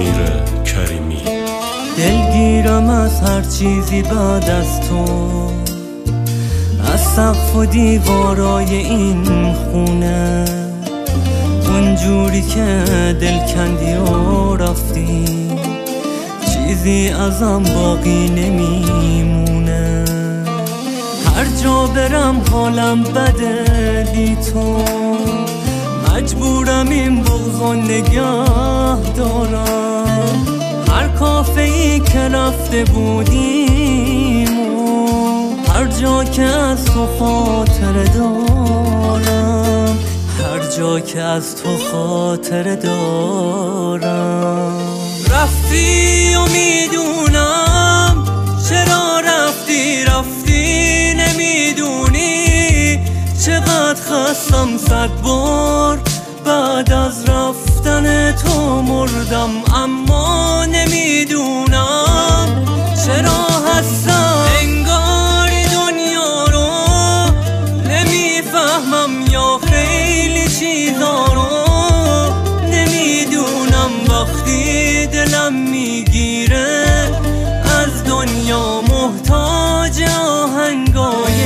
امیر کریمی. دلگیرم از هر چیزی بعد از تو، از سقف و دیوارای این خونه، اونجوری که دل کندی و رفتی، چیزی ازم باقی نمیمونه. هر جا برم حالم بده بی تو، مجبورم این بغضو نگه دارم. هر کافه ای که رفته بودیم و هر جا که از تو خاطره دارم، هر جا که از تو خاطره دارم. رفتی و میدونم چرا رفتی نمیدونی چقدر خستم 100 بار بعد از رفتن تو مردم، اما نمیدونم چرا هستم انگاری دنیا رو نمیفهمم، یا خیلی چیزا رو نمیدونم. وقتی دلم میگیره از دنیا محتاج آهنگای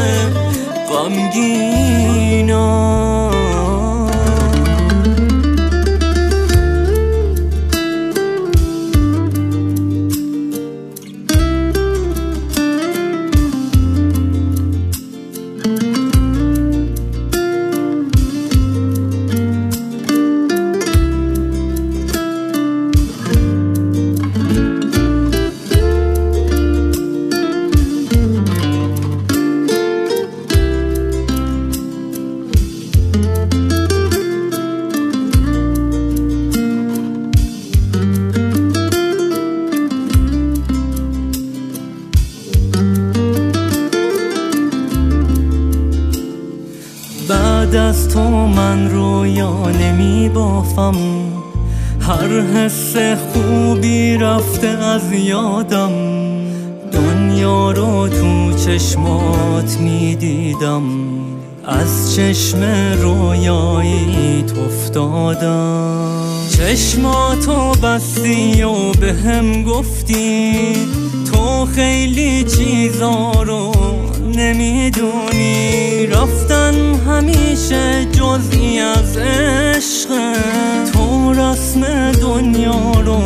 غمگینم. بعد از تو من رویا نمی بافم، هر حس خوبی رفته از یادم. دنیا رو تو چشمات می دیدم، از چشم رویاییت افتادم. چشماتو بستی و بهم گفتی تو خیلی چیزا رو نمیدونی. رفتن همیشه جزئی از عشق تو، رسم دنیا رو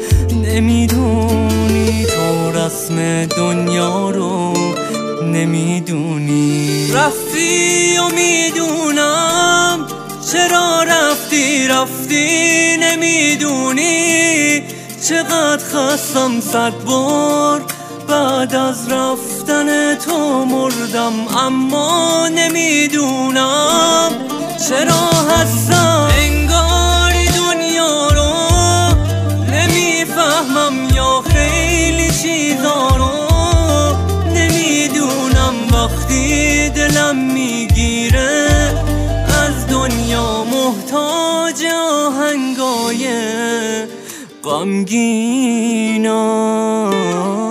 نمیدونی، تو رسم دنیا رو نمیدونی. رفتی و میدونم چرا رفتی نمیدونی چقدر خستم 100 بار بعد از رفتن تو مردم، اما نمیدونم چرا هستم انگاری دنیا رو نمیفهمم، یا خیلی چیزا رو نمیدونم. وقتی دلم میگیره از دنیا محتاج آهنگای غمگینم.